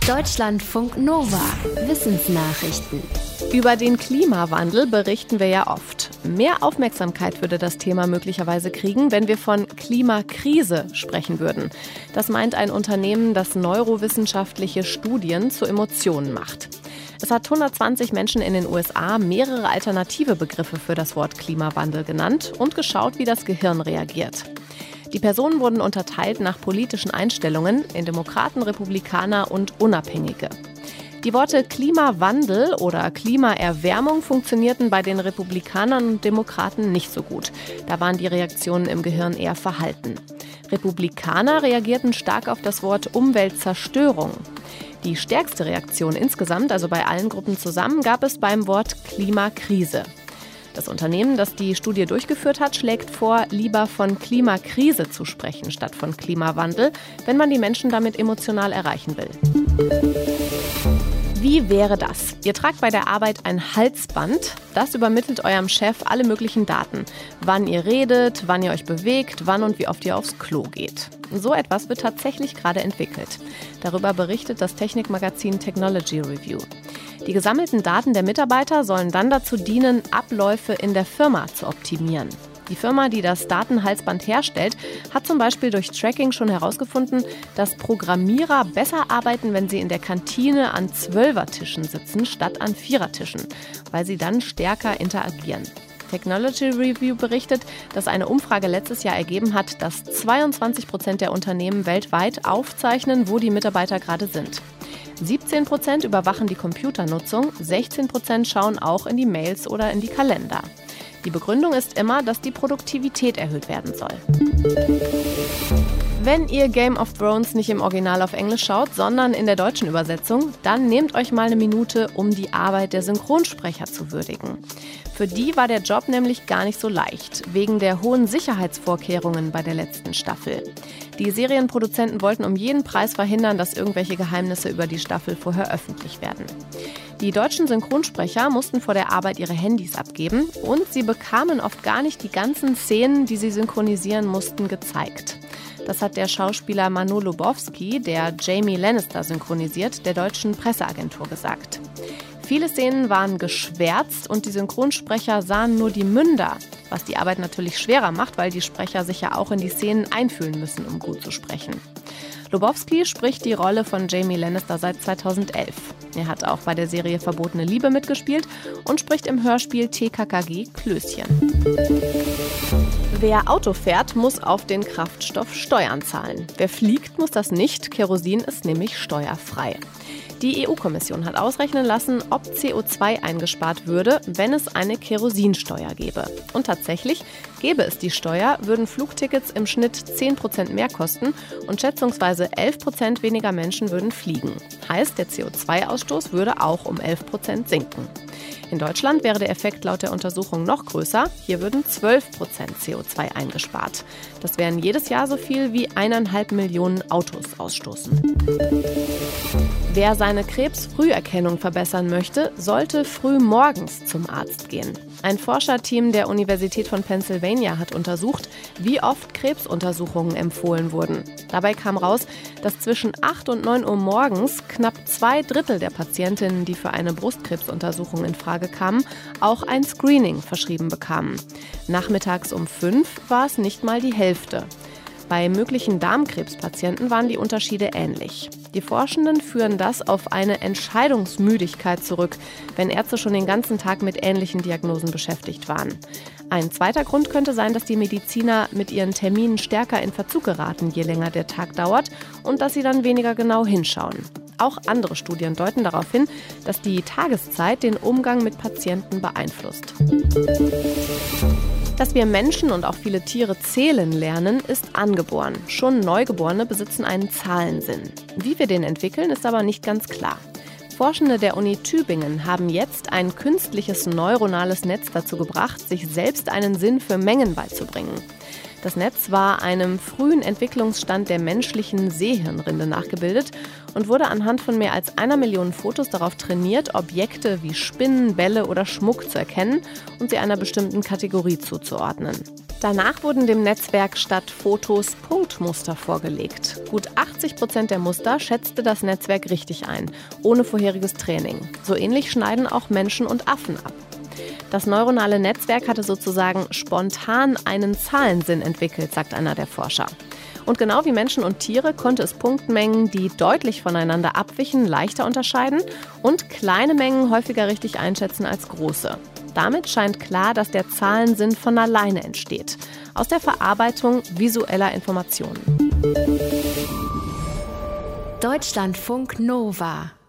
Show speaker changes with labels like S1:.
S1: Deutschlandfunk Nova. Wissensnachrichten.
S2: Über den Klimawandel berichten wir ja oft. Mehr Aufmerksamkeit würde das Thema möglicherweise kriegen, wenn wir von Klimakrise sprechen würden. Das meint ein Unternehmen, das neurowissenschaftliche Studien zu Emotionen macht. Es hat 120 Menschen in den USA mehrere alternative Begriffe für das Wort Klimawandel genannt und geschaut, wie das Gehirn reagiert. Die Personen wurden unterteilt nach politischen Einstellungen in Demokraten, Republikaner und Unabhängige. Die Worte Klimawandel oder Klimaerwärmung funktionierten bei den Republikanern und Demokraten nicht so gut. Da waren die Reaktionen im Gehirn eher verhalten. Republikaner reagierten stark auf das Wort Umweltzerstörung. Die stärkste Reaktion insgesamt, also bei allen Gruppen zusammen, gab es beim Wort Klimakrise. Das Unternehmen, das die Studie durchgeführt hat, schlägt vor, lieber von Klimakrise zu sprechen, statt von Klimawandel, wenn man die Menschen damit emotional erreichen will. Wie wäre das? Ihr tragt bei der Arbeit ein Halsband. Das übermittelt eurem Chef alle möglichen Daten. Wann ihr redet, wann ihr euch bewegt, wann und wie oft ihr aufs Klo geht. So etwas wird tatsächlich gerade entwickelt. Darüber berichtet das Technikmagazin Technology Review. Die gesammelten Daten der Mitarbeiter sollen dann dazu dienen, Abläufe in der Firma zu optimieren. Die Firma, die das Datenhalsband herstellt, hat zum Beispiel durch Tracking schon herausgefunden, dass Programmierer besser arbeiten, wenn sie in der Kantine an 12er-Tischen sitzen, statt an 4er-Tischen, weil sie dann stärker interagieren. Technology Review berichtet, dass eine Umfrage letztes Jahr ergeben hat, dass 22% der Unternehmen weltweit aufzeichnen, wo die Mitarbeiter gerade sind. 17% überwachen die Computernutzung, 16% schauen auch in die Mails oder in die Kalender. Die Begründung ist immer, dass die Produktivität erhöht werden soll. Wenn ihr Game of Thrones nicht im Original auf Englisch schaut, sondern in der deutschen Übersetzung, dann nehmt euch mal eine Minute, um die Arbeit der Synchronsprecher zu würdigen. Für die war der Job nämlich gar nicht so leicht, wegen der hohen Sicherheitsvorkehrungen bei der letzten Staffel. Die Serienproduzenten wollten um jeden Preis verhindern, dass irgendwelche Geheimnisse über die Staffel vorher öffentlich werden. Die deutschen Synchronsprecher mussten vor der Arbeit ihre Handys abgeben und sie bekamen oft gar nicht die ganzen Szenen, die sie synchronisieren mussten, gezeigt. Das hat der Schauspieler Manu Lubowski, der Jaime Lannister synchronisiert, der deutschen Presseagentur gesagt. Viele Szenen waren geschwärzt und die Synchronsprecher sahen nur die Münder, was die Arbeit natürlich schwerer macht, weil die Sprecher sich ja auch in die Szenen einfühlen müssen, um gut zu sprechen. Lubowski spricht die Rolle von Jaime Lannister seit 2011. Er hat auch bei der Serie Verbotene Liebe mitgespielt und spricht im Hörspiel TKKG Klößchen. Wer Auto fährt, muss auf den Kraftstoff Steuern zahlen. Wer fliegt, muss das nicht. Kerosin ist nämlich steuerfrei. Die EU-Kommission hat ausrechnen lassen, ob CO2 eingespart würde, wenn es eine Kerosinsteuer gäbe. Und tatsächlich, gäbe es die Steuer, würden Flugtickets im Schnitt 10% mehr kosten und schätzungsweise 11% weniger Menschen würden fliegen. Heißt, der CO2-Ausstoß würde auch um 11% sinken. In Deutschland wäre der Effekt laut der Untersuchung noch größer. Hier würden 12% CO2 eingespart. Das wären jedes Jahr so viel wie 1,5 Millionen Autos ausstoßen. Wer seine Krebsfrüherkennung verbessern möchte, sollte früh morgens zum Arzt gehen. Ein Forscherteam der Universität von Pennsylvania hat untersucht, wie oft Krebsuntersuchungen empfohlen wurden. Dabei kam raus, dass zwischen 8 und 9 Uhr morgens knapp 2/3 der Patientinnen, die für eine Brustkrebsuntersuchung in Frage kamen, auch ein Screening verschrieben bekamen. Nachmittags um 5 war es nicht mal die Hälfte. Bei möglichen Darmkrebspatienten waren die Unterschiede ähnlich. Die Forschenden führen das auf eine Entscheidungsmüdigkeit zurück, wenn Ärzte schon den ganzen Tag mit ähnlichen Diagnosen beschäftigt waren. Ein zweiter Grund könnte sein, dass die Mediziner mit ihren Terminen stärker in Verzug geraten, je länger der Tag dauert, und dass sie dann weniger genau hinschauen. Auch andere Studien deuten darauf hin, dass die Tageszeit den Umgang mit Patienten beeinflusst. Dass wir Menschen und auch viele Tiere zählen lernen, ist angeboren. Schon Neugeborene besitzen einen Zahlensinn. Wie wir den entwickeln, ist aber nicht ganz klar. Forschende der Uni Tübingen haben jetzt ein künstliches neuronales Netz dazu gebracht, sich selbst einen Sinn für Mengen beizubringen. Das Netz war einem frühen Entwicklungsstand der menschlichen Sehhirnrinde nachgebildet und wurde anhand von mehr als 1 Million Fotos darauf trainiert, Objekte wie Spinnen, Bälle oder Schmuck zu erkennen und sie einer bestimmten Kategorie zuzuordnen. Danach wurden dem Netzwerk statt Fotos Punktmuster vorgelegt. Gut 80% der Muster schätzte das Netzwerk richtig ein, ohne vorheriges Training. So ähnlich schneiden auch Menschen und Affen ab. Das neuronale Netzwerk hatte sozusagen spontan einen Zahlensinn entwickelt, sagt einer der Forscher. Und genau wie Menschen und Tiere konnte es Punktmengen, die deutlich voneinander abwichen, leichter unterscheiden und kleine Mengen häufiger richtig einschätzen als große. Damit scheint klar, dass der Zahlensinn von alleine entsteht, aus der Verarbeitung visueller Informationen.
S1: Deutschlandfunk Nova